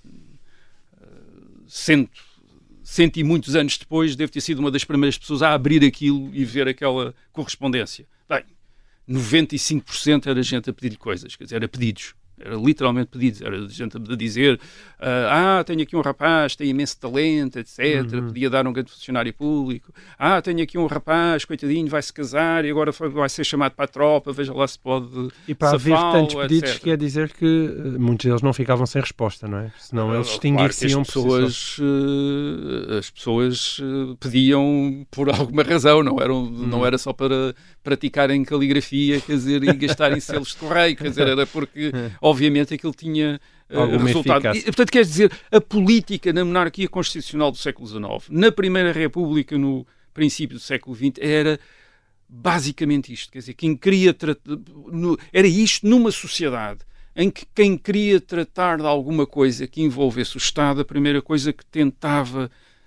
uh, cento, cento e muitos anos depois, devo ter sido uma das primeiras pessoas a abrir aquilo e ver aquela correspondência. Bem, noventa e cinco por cento era gente a pedir-lhe coisas, quer dizer, era pedidos. Era literalmente pedidos, era gente a dizer uh, ah, tenho aqui um rapaz, tem imenso talento, etcétera. Uhum. Podia dar um grande funcionário público. Ah, tenho aqui um rapaz, coitadinho, vai-se casar e agora vai ser chamado para a tropa, veja lá se pode E para haver tantos pedidos etcétera. Quer dizer que muitos deles não ficavam sem resposta, não é? Senão eles extinguir-se-iam por pessoas, uh, As pessoas uh, pediam por alguma razão, não, eram, uhum. não era só para praticarem caligrafia, quer dizer, e gastarem selos de correio, quer dizer, era porque... obviamente aquilo tinha uh, resultado. E, portanto, quer dizer, a política na monarquia constitucional do século dezenove, na Primeira República, no princípio do século vinte, era basicamente isto. Quer dizer, quem queria tratar, no, era isto numa sociedade em que quem queria tratar de alguma coisa que envolvesse o Estado, a primeira coisa que tentava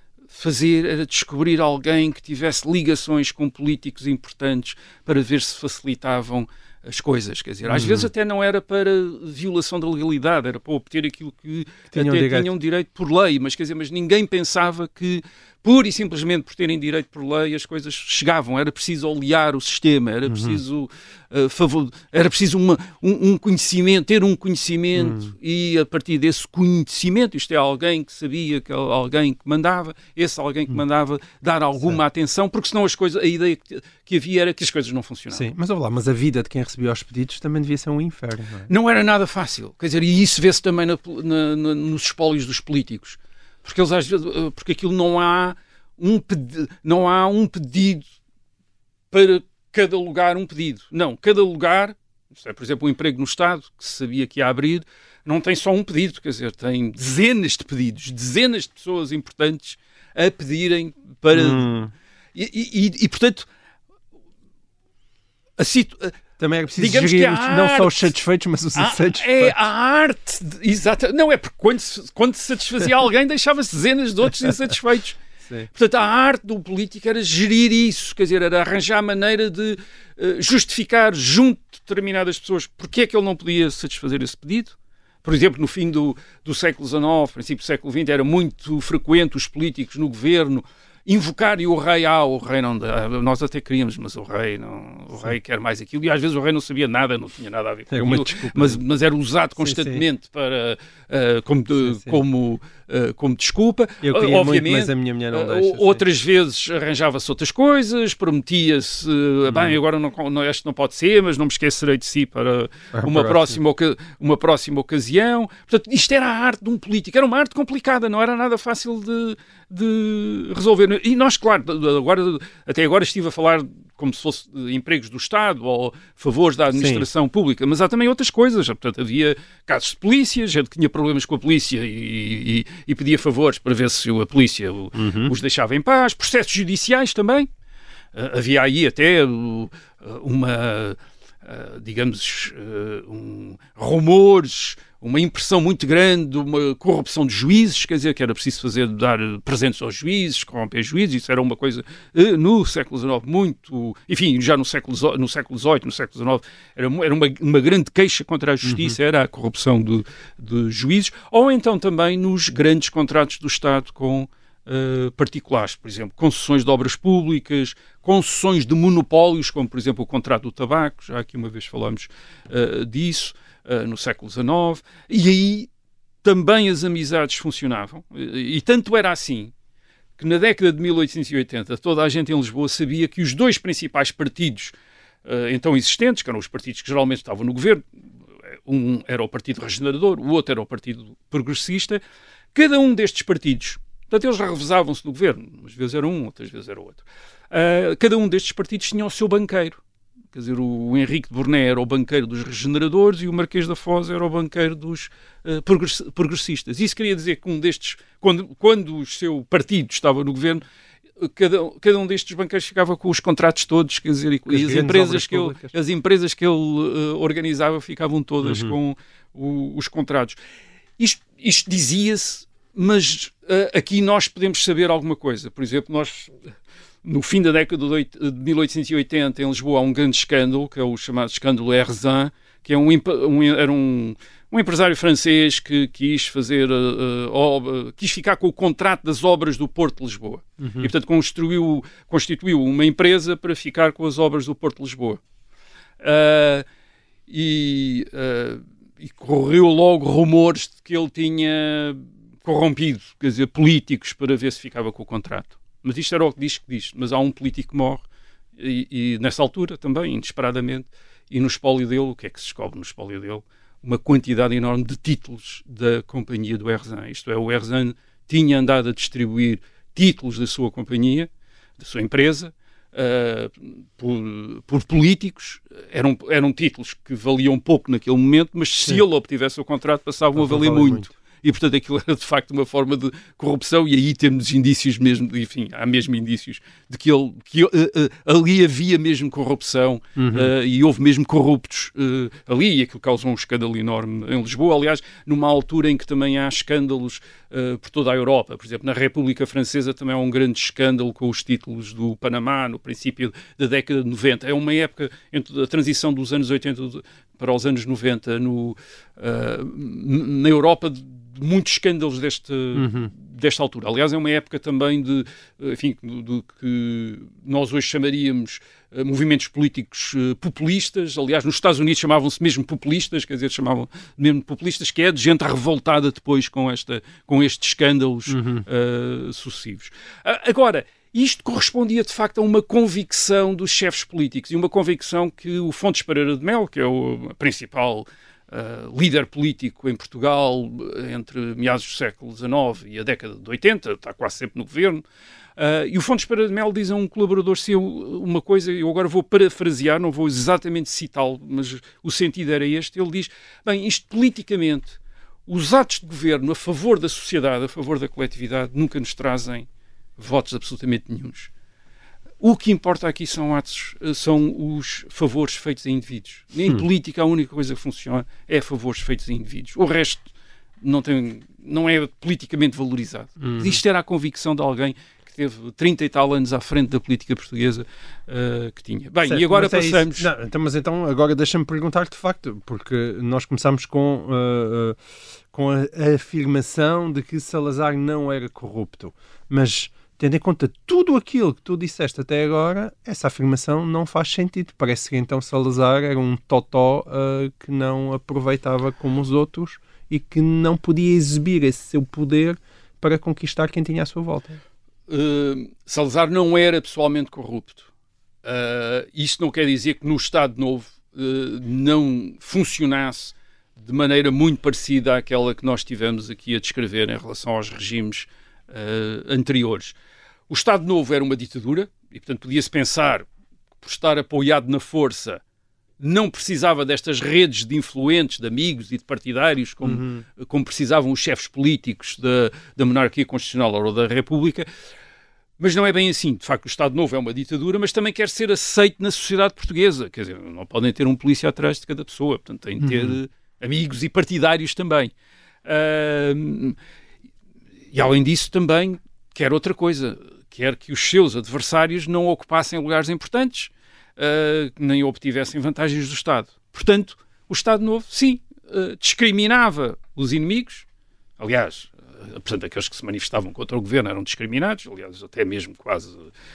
fazer era descobrir alguém que tivesse ligações com políticos importantes para ver se facilitavam as coisas, quer dizer, às uhum. vezes até não era para violação da legalidade, era para obter aquilo que, que tinham até direito. tinham direito por lei, mas quer dizer, mas ninguém pensava que pura e simplesmente por terem direito por lei as coisas chegavam, era preciso olear o sistema, era preciso uhum. uh, favor, era preciso uma, um, um conhecimento, ter um conhecimento uhum. e a partir desse conhecimento, isto é alguém que sabia, que alguém que mandava, esse alguém que uhum. mandava dar alguma Sim. atenção, porque senão as coisas, a ideia que, que havia era que as coisas não funcionavam. Sim, mas olha lá, mas a vida de quem recebia os pedidos também devia ser um inferno, não é? Não era nada fácil, quer dizer, e isso vê-se também na, na, na, nos espólios dos políticos. Porque, eles, às vezes, porque aquilo não há, um pedi- não há um pedido para cada lugar, um pedido. Não, cada lugar, é, por exemplo, um emprego no Estado, que se sabia que ia abrir, não tem só um pedido, quer dizer, tem dezenas de pedidos, dezenas de pessoas importantes a pedirem para... Hum. E, e, e portanto, a situ... Também é preciso digamos gerir que a não arte... só os satisfeitos, mas os Ah, insatisfeitos. é a arte, de... exato. Não, é porque quando se, quando se satisfazia alguém, deixava-se dezenas de outros insatisfeitos. Sim. Portanto, a arte do político era gerir isso, quer dizer, era arranjar a maneira de uh, justificar junto de determinadas pessoas porque é que ele não podia satisfazer esse pedido. Por exemplo, no fim do, do século dezenove, princípio do século vinte, era muito frequente os políticos no governo invocarem o rei. Ah, o rei não dá. Nós até queríamos, mas o rei não, o rei quer mais aquilo. E às vezes o rei não sabia nada, não tinha nada a ver com é uma aquilo, desculpa, mas, mas era usado constantemente sim, sim. para uh, como, de, sim, sim. Como, uh, como desculpa. Eu queria Obviamente, muito, mas a minha mulher não deixa. Uh, outras sim. vezes arranjava-se outras coisas, prometia-se, uh, hum. bem, agora não, não, este não pode ser, mas não me esquecerei de si para ah, uma, próxima, oca uma próxima ocasião. Portanto, isto era a arte de um político. Era uma arte complicada, não era nada fácil de, de resolver. E nós, claro, agora, até agora estive a falar como se fosse empregos do Estado ou favores da administração sim. pública, mas há também outras coisas. Portanto, havia casos de polícia, gente que tinha problemas com a polícia e, e, e pedia favores para ver se a polícia uhum. os deixava em paz. Processos judiciais também. Uh, havia aí até uh, uma, uh, digamos, uh, um, rumores, uma impressão muito grande, uma corrupção de juízes, quer dizer, que era preciso fazer, dar presentes aos juízes, corromper juízes, isso era uma coisa uh, no século dezenove muito, enfim, já no século, no século dezoito, no século dezenove, era, era uma, uma grande queixa contra a justiça, uhum. era a corrupção de, de juízes, ou então também nos grandes contratos do Estado com uh, particulares, por exemplo, concessões de obras públicas, concessões de monopólios, como por exemplo o contrato do tabaco, já aqui uma vez falamos uh, disso, Uh, no século dezenove, e aí também as amizades funcionavam, e, e tanto era assim que na década de mil oitocentos e oitenta toda a gente em Lisboa sabia que os dois principais partidos uh, então existentes, que eram os partidos que geralmente estavam no governo, um era o Partido Regenerador, o outro era o Partido Progressista, cada um destes partidos, portanto eles revezavam-se no governo, umas vezes era um, outras vezes era outro, uh, cada um destes partidos tinha o seu banqueiro. Quer dizer, o Henrique de Borné era o banqueiro dos regeneradores e o Marquês da Foz era o banqueiro dos uh, progressistas. Isso queria dizer que um destes, quando, quando o seu partido estava no governo, cada, cada um destes banqueiros ficava com os contratos todos, quer dizer, e, e as, empresas que ele, as empresas que ele uh, organizava ficavam todas uhum. com o, os contratos. Isto, isto dizia-se, mas uh, aqui nós podemos saber alguma coisa. Por exemplo, nós... No fim da década de mil oitocentos e oitenta, em Lisboa, há um grande escândalo, que é o chamado escândalo Herzin, que é um, um, era um, um empresário francês que quis fazer, uh, uh, quis ficar com o contrato das obras do Porto de Lisboa. Uhum. E, portanto, construiu, constituiu uma empresa para ficar com as obras do Porto de Lisboa. Uh, e, uh, e correu logo rumores de que ele tinha corrompido, quer dizer, políticos para ver se ficava com o contrato. Mas isto era o que diz que diz. Mas há um político que morre e, e nessa altura também, inesperadamente, e no espólio dele, o que é que se descobre no espólio dele? Uma quantidade enorme de títulos da companhia do Herzin. Isto é, o Herzin tinha andado a distribuir títulos da sua companhia, da sua empresa, uh, por, por políticos. Eram, eram títulos que valiam pouco naquele momento, mas se Sim. ele obtivesse o contrato, passavam a valer muito. muito. E, portanto, aquilo era, de facto, uma forma de corrupção, e aí temos indícios mesmo, de, enfim, há mesmo indícios de que, ele, que uh, uh, ali havia mesmo corrupção uhum. uh, e houve mesmo corruptos uh, ali, e aquilo causou um escândalo enorme em Lisboa, aliás, numa altura em que também há escândalos uh, por toda a Europa. Por exemplo, na República Francesa também há um grande escândalo com os títulos do Panamá, no princípio da década de noventa. É uma época entre a transição dos anos oitenta para os anos noventa no, uh, na Europa, de muitos escândalos deste, uhum. desta altura. Aliás, é uma época também de, enfim, do, do que nós hoje chamaríamos uh, movimentos políticos uh, populistas. Aliás, nos Estados Unidos chamavam-se mesmo populistas, quer dizer, chamavam mesmo populistas, que é de gente revoltada depois com, esta, com estes escândalos uhum. uh, sucessivos. Uh, agora, isto correspondia, de facto, a uma convicção dos chefes políticos, e uma convicção que o Fontes Pereira de Melo, que é o principal uh, líder político em Portugal entre meados do século dezenove e a década de oitenta, está quase sempre no governo, uh, e o Fontes Pereira de Melo diz a um colaborador seu uma coisa, eu agora vou parafrasear, não vou exatamente citá-lo, mas o sentido era este. Ele diz, bem, isto politicamente, os atos de governo a favor da sociedade, a favor da coletividade, nunca nos trazem votos absolutamente nenhuns. O que importa aqui são atos, são os favores feitos a indivíduos. Em hum. política a única coisa que funciona é favores feitos a indivíduos. O resto não, tem, não é politicamente valorizado. Hum. Isto era a convicção de alguém que teve trinta e tal anos à frente da política portuguesa uh, que tinha. Bem, certo, e agora passamos... É não, então, mas então agora deixa-me perguntar de facto, porque nós começamos com, uh, uh, com a, a afirmação de que Salazar não era corrupto. Mas... tendo em conta tudo aquilo que tu disseste até agora, essa afirmação não faz sentido. Parece que então Salazar era um totó uh, que não aproveitava como os outros e que não podia exibir esse seu poder para conquistar quem tinha à sua volta. Uh, Salazar não era pessoalmente corrupto. Uh, isso não quer dizer que no Estado Novo uh, não funcionasse de maneira muito parecida àquela que nós tivemos aqui a descrever em relação aos regimes uh, anteriores. O Estado Novo era uma ditadura e, portanto, podia-se pensar que, por estar apoiado na força, não precisava destas redes de influentes, de amigos e de partidários como, uhum. como precisavam os chefes políticos da, da monarquia constitucional ou da República. Mas não é bem assim. De facto, o Estado Novo é uma ditadura, mas também quer ser aceito na sociedade portuguesa. Quer dizer, não podem ter um polícia atrás de cada pessoa. Portanto, têm de ter uhum. amigos e partidários também. Uh, e, além disso, também quer outra coisa. Quer que os seus adversários não ocupassem lugares importantes, uh, nem obtivessem vantagens do Estado. Portanto, o Estado Novo, sim, uh, discriminava os inimigos. Aliás, uh, portanto, aqueles que se manifestavam contra o governo eram discriminados, aliás, até mesmo quase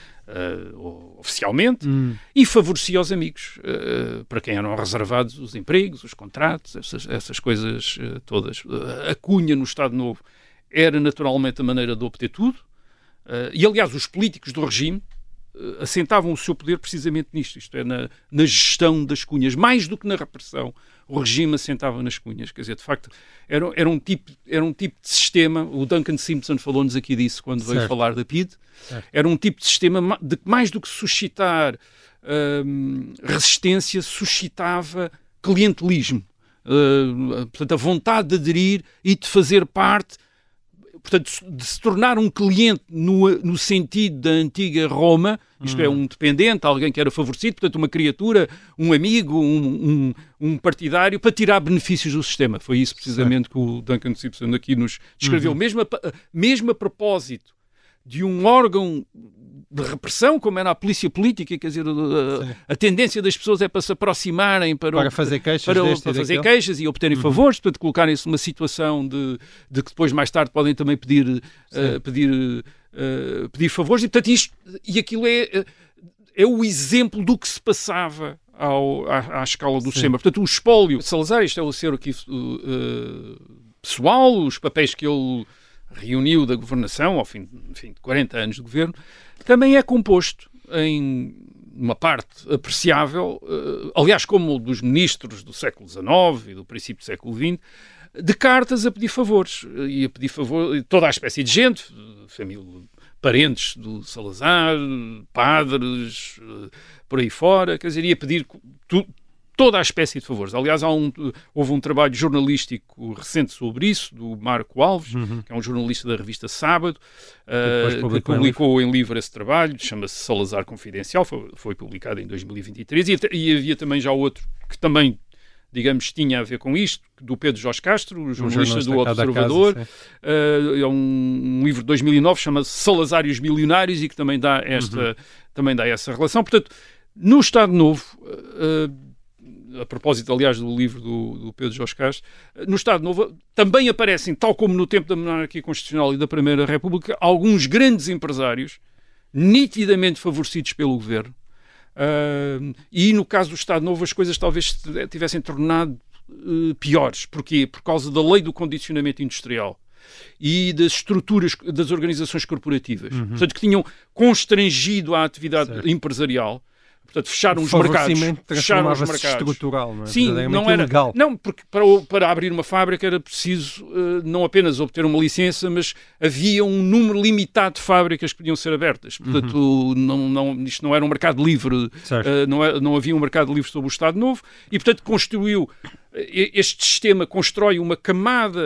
uh, oficialmente, hum. e favorecia os amigos, uh, para quem eram reservados os empregos, os contratos, essas, essas coisas uh, todas. Uh, a cunha no Estado Novo era naturalmente a maneira de obter tudo. Uh, e, aliás, os políticos do regime uh, assentavam o seu poder precisamente nisto, isto é, na, na gestão das cunhas. Mais do que na repressão, o regime assentava nas cunhas. Quer dizer, de facto, era, era, um, tipo, era um tipo de sistema, o Duncan Simpson falou-nos aqui disso quando veio certo. falar da P I D, certo. Era um tipo de sistema de que, mais do que suscitar uh, resistência, suscitava clientelismo. Uh, portanto, a vontade de aderir e de fazer parte... Portanto, de se tornar um cliente no, no sentido da antiga Roma, isto hum. é, um dependente, alguém que era favorecido, portanto, uma criatura, um amigo, um, um, um partidário, para tirar benefícios do sistema. Foi isso, precisamente, certo. que o Duncan Simpson aqui nos descreveu. Uhum. Mesmo, a, mesmo a propósito de um órgão de repressão, como era a polícia política, quer dizer, a, a tendência das pessoas é para se aproximarem para, para fazer queixas, para, deste para e fazer daquele. queixas e obterem uhum. favores, portanto, colocarem-se numa situação de, de que depois, mais tarde, podem também pedir, uh, pedir, uh, pedir favores, e, portanto, isto, e aquilo é, é o exemplo do que se passava ao, à, à escala do Sim. sistema. Portanto, o espólio, Salazar, isto é o seu aqui uh, pessoal, os papéis que ele reuniu da governação, ao fim, enfim, de quarenta anos de governo, também é composto em uma parte apreciável, uh, aliás, como o dos ministros do século dezenove e do princípio do século vinte, de cartas a pedir favores. E a pedir favor toda a espécie de gente, família, parentes do Salazar, padres, uh, por aí fora, quer dizer, ia pedir tu, toda a espécie de favores. Aliás, há um, houve um trabalho jornalístico recente sobre isso, do Marco Alves, uhum. que é um jornalista da revista Sábado, uh, que publicou em livro esse trabalho, chama-se Salazar Confidencial, foi, foi publicado em dois mil e vinte e três, e, e havia também já outro que também, digamos, tinha a ver com isto, do Pedro Jorge Castro, o jornalista um do Observador. Casa, uh, é um, um livro de dois mil e nove, chama-se Salazar e os Milionários, e que também dá, esta, uhum. também dá essa relação. Portanto, no Estado Novo... Uh, a propósito, aliás, do livro do, do Pedro Jorge Castro, no Estado Novo também aparecem, tal como no tempo da monarquia constitucional e da Primeira República, alguns grandes empresários nitidamente favorecidos pelo governo. Uh, e no caso do Estado Novo as coisas talvez tivessem tornado uh, piores. Porquê? Por causa da lei do condicionamento industrial e das estruturas das organizações corporativas. Uhum. Portanto, que tinham constrangido a atividade certo. empresarial. Portanto, fecharam os mercados. Fecharam os mercados. Estrutural, não é? Sim, não era ilegal. Não, porque para, para abrir uma fábrica era preciso uh, não apenas obter uma licença, mas havia um número limitado de fábricas que podiam ser abertas. Portanto, uhum. não, não, isto não era um mercado livre, uh, não, é, não havia um mercado livre sobre o Estado Novo, e, portanto, construiu, este sistema constrói uma camada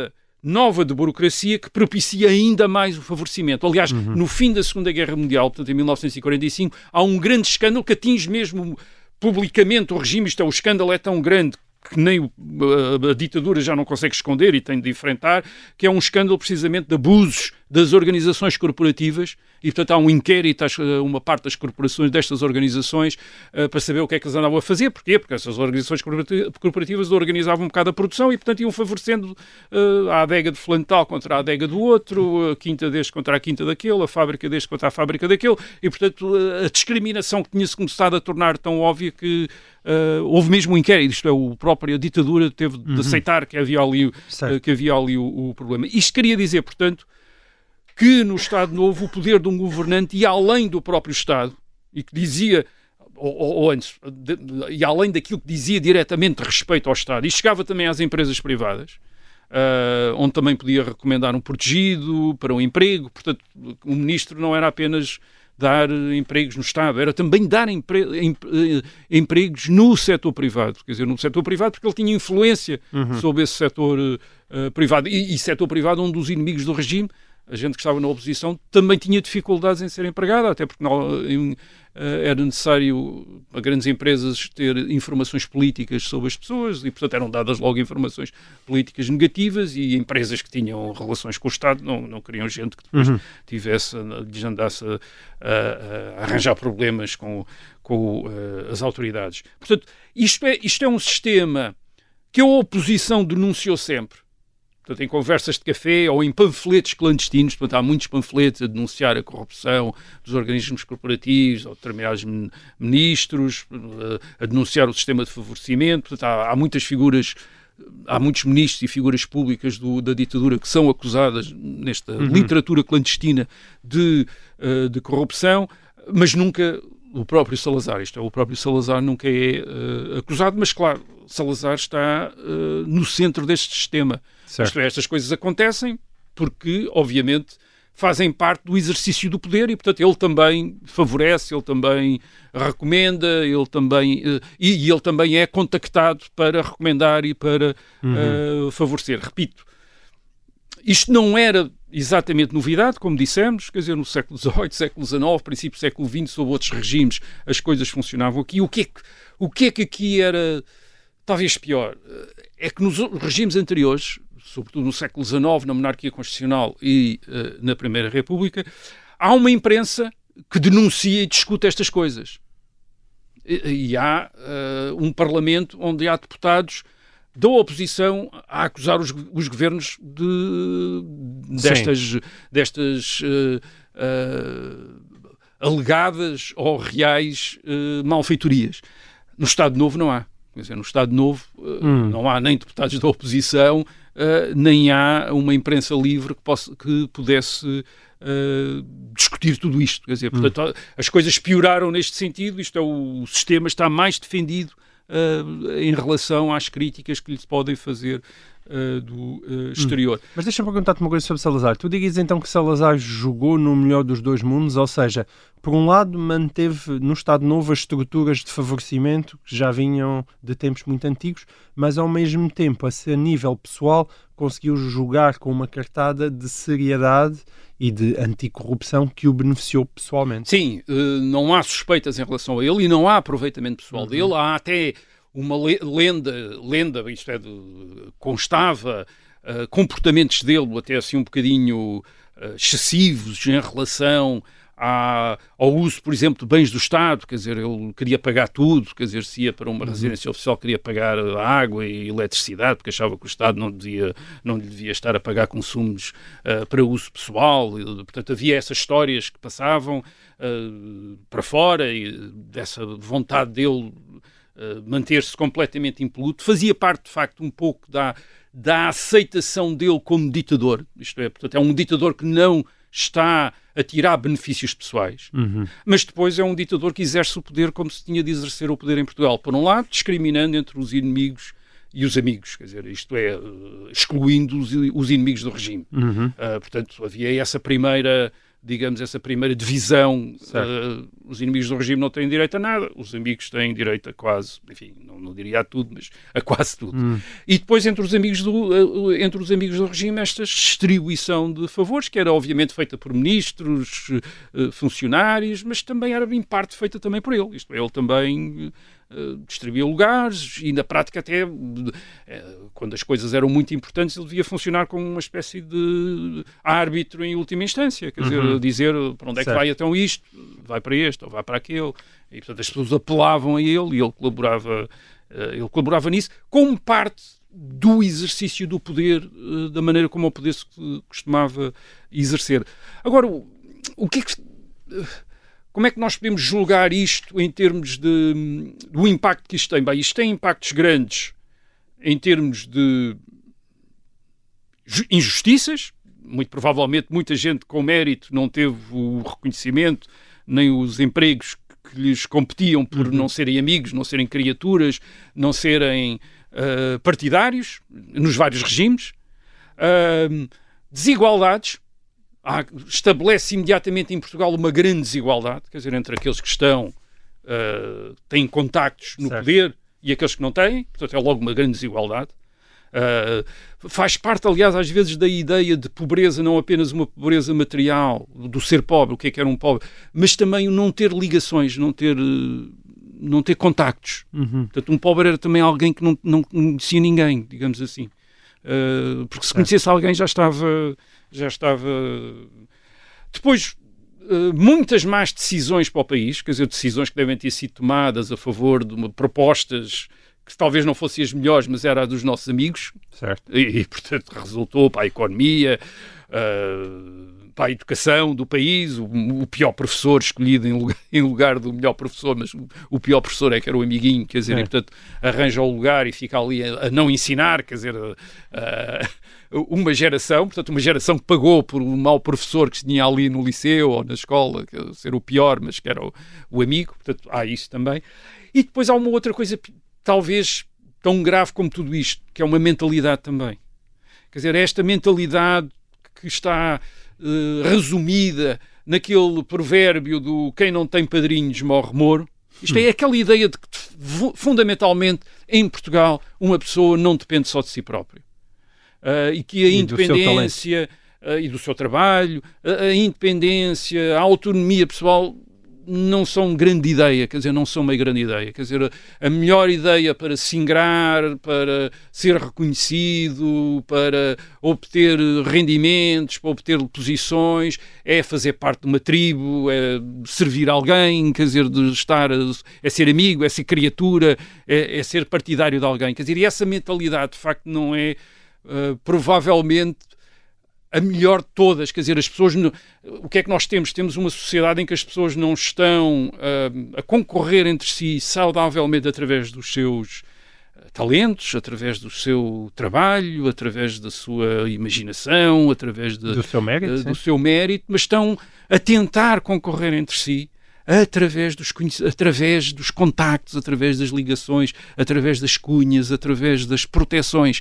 nova de burocracia que propicia ainda mais o favorecimento. Aliás, uhum. no fim da Segunda Guerra Mundial, portanto, em mil novecentos e quarenta e cinco, há um grande escândalo que atinge mesmo publicamente o regime. Isto é, o escândalo é tão grande que nem o, a, a ditadura já não consegue esconder e tem de enfrentar, que é um escândalo precisamente de abusos das organizações corporativas, e portanto há um inquérito a uma parte das corporações destas organizações uh, para saber o que é que eles andavam a fazer. Porquê? Porque essas organizações corporativas organizavam um bocado a produção e portanto iam favorecendo uh, a adega de fulano tal contra a adega do outro, a quinta deste contra a quinta daquele, a fábrica deste contra a fábrica daquele, e portanto a discriminação que tinha-se começado a tornar tão óbvia que uh, houve mesmo um inquérito. Isto é, o próprio a ditadura teve de uhum. aceitar que havia ali, uh, que havia ali o, o problema. Isto queria dizer, portanto, que no Estado Novo o poder de um governante ia além do próprio Estado e que dizia, ou, ou antes, de, e além daquilo que dizia diretamente respeito ao Estado, e chegava também às empresas privadas, uh, onde também podia recomendar um protegido para um emprego. Portanto, o ministro não era apenas dar empregos no Estado, era também dar empre, empregos no setor privado, quer dizer, no setor privado, porque ele tinha influência uhum. sobre esse setor uh, privado, e, e setor privado onde os inimigos do regime, a gente que estava na oposição, também tinha dificuldades em ser empregada, até porque não, em, era necessário a grandes empresas ter informações políticas sobre as pessoas e, portanto, eram dadas logo informações políticas negativas, e empresas que tinham relações com o Estado não, não queriam gente que depois uhum. tivesse, lhes andasse a, a, a arranjar problemas com, com uh, as autoridades. Portanto, isto é, isto é um sistema que a oposição denunciou sempre. Portanto, em conversas de café ou em panfletos clandestinos, portanto, há muitos panfletos a denunciar a corrupção dos organismos corporativos ou de determinados ministros, a denunciar o sistema de favorecimento. Portanto, há, há muitas figuras, há muitos ministros e figuras públicas do, da ditadura que são acusadas nesta uhum. literatura clandestina de, uh, de corrupção, mas nunca o próprio Salazar. Isto é, o próprio Salazar nunca é uh, acusado, mas, claro, Salazar está uh, no centro deste sistema. Isto é, estas coisas acontecem porque, obviamente, fazem parte do exercício do poder e, portanto, ele também favorece, ele também recomenda, ele também, uh, e, e ele também é contactado para recomendar e para uhum. uh, favorecer. Repito, isto não era exatamente novidade, como dissemos, quer dizer, no século dezoito, século dezenove, princípio do século vinte, sob outros regimes, as coisas funcionavam aqui. O que é que, o que, é que aqui era talvez pior? É que nos regimes anteriores, sobretudo no século dezenove, na monarquia constitucional e uh, na Primeira República, há uma imprensa que denuncia e discute estas coisas. E, e há uh, um parlamento onde há deputados da oposição a acusar os, os governos de, destas, destas uh, uh, alegadas ou reais uh, malfeitorias. No Estado Novo não há. Quer dizer, no Estado Novo uh, hum. não há nem deputados da oposição, uh, nem há uma imprensa livre que, possa, que pudesse uh, discutir tudo isto. Quer dizer, hum. portanto, as coisas pioraram neste sentido. Isto é, o sistema está mais defendido uh, em relação às críticas que lhe podem fazer uh, do uh, exterior. Hum. Mas deixa-me perguntar-te uma coisa sobre Salazar. Tu digas então que Salazar jogou no melhor dos dois mundos, ou seja, por um lado manteve no Estado Novo as estruturas de favorecimento que já vinham de tempos muito antigos, mas ao mesmo tempo, a nível pessoal, conseguiu jogar com uma cartada de seriedade e de anticorrupção que o beneficiou pessoalmente. Sim, não há suspeitas em relação a ele e não há aproveitamento pessoal uhum. dele. Há até uma lenda, lenda isto é, de, constava uh, comportamentos dele até assim um bocadinho uh, excessivos em relação à, ao uso, por exemplo, de bens do Estado. Quer dizer, ele queria pagar tudo, quer dizer, se ia para uma uhum. residência oficial, queria pagar água e eletricidade, porque achava que o Estado não devia, não devia estar a pagar consumos uh, para uso pessoal. E, portanto, havia essas histórias que passavam uh, para fora e dessa vontade dele uh, manter-se completamente impoluto. Fazia parte, de facto, um pouco da, da aceitação dele como ditador. Isto é, portanto, é um ditador que não está a tirar benefícios pessoais, uhum. mas depois é um ditador que exerce o poder como se tinha de exercer o poder em Portugal. Por um lado, discriminando entre os inimigos e os amigos, quer dizer, isto é, excluindo os, os inimigos do regime. Uhum. Uh, portanto, havia essa primeira digamos, essa primeira divisão, uh, os inimigos do regime não têm direito a nada, os amigos têm direito a quase, enfim, não, não diria a tudo, mas a quase tudo. Hum. E depois, entre os, amigos do, uh, entre os amigos do regime, esta distribuição de favores, que era obviamente feita por ministros, uh, funcionários, mas também era em parte feita também por ele. Isto é, ele também uh, distribuía lugares e, na prática, até uh, quando as coisas eram muito importantes, ele devia funcionar como uma espécie de árbitro em última instância, quer dizer, uhum. dizer para onde é que certo. vai então isto, vai para este ou vai para aquele, e portanto as pessoas apelavam a ele e ele colaborava, ele colaborava nisso como parte do exercício do poder, da maneira como o poder se costumava exercer. Agora, o que é que, como é que nós podemos julgar isto em termos de, do impacto que isto tem? Bem, isto tem impactos grandes em termos de injustiças. Muito provavelmente muita gente com mérito não teve o reconhecimento nem os empregos que lhes competiam por uhum. não serem amigos, não serem criaturas, não serem uh, partidários nos vários regimes. Uh, desigualdades. Há, estabelece imediatamente em Portugal uma grande desigualdade, quer dizer, entre aqueles que estão, uh, têm contactos no certo. poder e aqueles que não têm. Portanto, é logo uma grande desigualdade. Uh, faz parte, aliás, às vezes da ideia de pobreza, não apenas uma pobreza material, do ser pobre, o que é que era um pobre, mas também o não ter ligações, não ter, não ter contactos. Uhum. Portanto, um pobre era também alguém que não, não conhecia ninguém, digamos assim. Uh, porque se conhecesse alguém já estava... Já estava... Depois, uh, muitas más decisões para o país, quer dizer, decisões que devem ter sido tomadas a favor de uma, propostas que talvez não fossem as melhores, mas era a dos nossos amigos. Certo. E, e portanto, resultou para a economia, uh, para a educação do país, o, o pior professor escolhido em lugar, em lugar do melhor professor, mas o, o pior professor é que era o amiguinho, quer dizer, é. e, portanto, arranja o lugar e fica ali a, a não ensinar, quer dizer, a, a, uma geração, portanto, uma geração que pagou por um mau professor que se tinha ali no liceu ou na escola, que ser o pior, mas que era o, o amigo, portanto, há isso também. E depois há uma outra coisa talvez tão grave como tudo isto, que é uma mentalidade também. Quer dizer, esta mentalidade que está uh, resumida naquele provérbio do quem não tem padrinhos morre moro. Isto hum. é aquela ideia de que, fundamentalmente, em Portugal, uma pessoa não depende só de si própria. Uh, e que a e independência do uh, e do seu trabalho, a, a independência, a autonomia pessoal não são grande ideia, quer dizer, não são uma grande ideia. Quer dizer, a melhor ideia para se ingrar, para ser reconhecido, para obter rendimentos, para obter posições, é fazer parte de uma tribo, é servir alguém, quer dizer, de estar, é ser amigo, é ser criatura, é, é ser partidário de alguém. Quer dizer, e essa mentalidade, de facto, não é uh, provavelmente a melhor de todas, quer dizer, as pessoas, o que é que nós temos? Temos uma sociedade em que as pessoas não estão uh, a concorrer entre si saudavelmente através dos seus uh, talentos, através do seu trabalho, através da sua imaginação, através de, do, seu mérito, uh, do seu mérito, mas estão a tentar concorrer entre si através dos, através dos contactos, através das ligações, através das cunhas, através das proteções.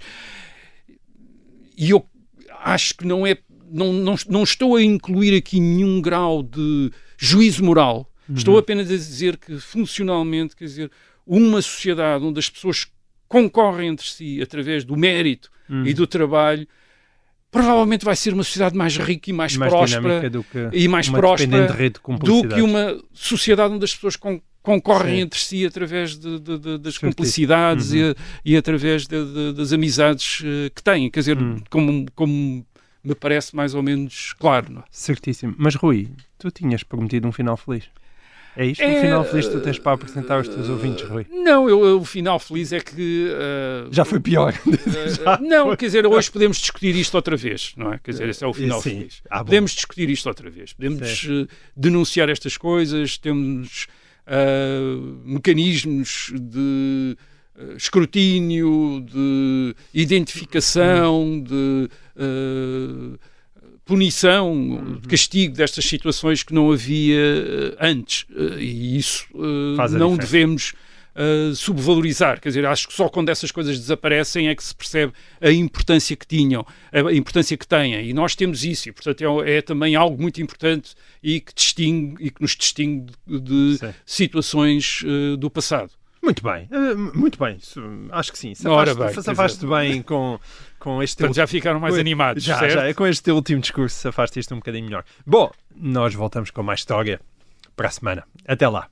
E eu acho que não é, não, não, não estou a incluir aqui nenhum grau de juízo moral. Uhum. Estou apenas a dizer que, funcionalmente, quer dizer, uma sociedade onde as pessoas concorrem entre si através do mérito uhum. e do trabalho, provavelmente vai ser uma sociedade mais rica e mais, mais próspera do que e mais próspera do que uma sociedade onde as pessoas con concorrem Sim. entre si através de, de, de, das Certíssimo. cumplicidades uhum. e, e através de, de, das amizades uh, que têm. Quer dizer, uhum. como, como me parece mais ou menos claro. Não é? Certíssimo. Mas, Rui, tu tinhas prometido um final feliz. É isto? É, um final feliz que tu tens para apresentar aos teus ouvintes, Rui? Não, eu, eu, o final feliz é que... Uh, já foi pior. Já não, foi. Quer dizer, hoje podemos discutir isto outra vez, não é? Quer dizer, esse é o final Sim. feliz. Ah, podemos discutir isto outra vez. Podemos uh, denunciar estas coisas, temos uh, mecanismos de uh, escrutínio, de identificação, de... Uh, punição, uhum. de castigo destas situações que não havia uh, antes. Uh, e isso uh, não diferença. devemos uh, subvalorizar. Quer dizer, acho que só quando essas coisas desaparecem é que se percebe a importância que tinham, a importância que têm. E nós temos isso, e portanto é, é também algo muito importante e que, distingue, e que nos distingue de, de situações uh, do passado. Muito bem, uh, muito bem, acho que sim. Ora bem, safaste bem com, com este... Portanto, já ficaram mais animados, já, certo? Já, com este último discurso safaste isto um bocadinho melhor. Bom, nós voltamos com mais história para a semana. Até lá.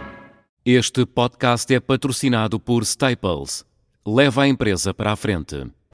Este podcast é patrocinado por Staples. Leva a empresa para a frente.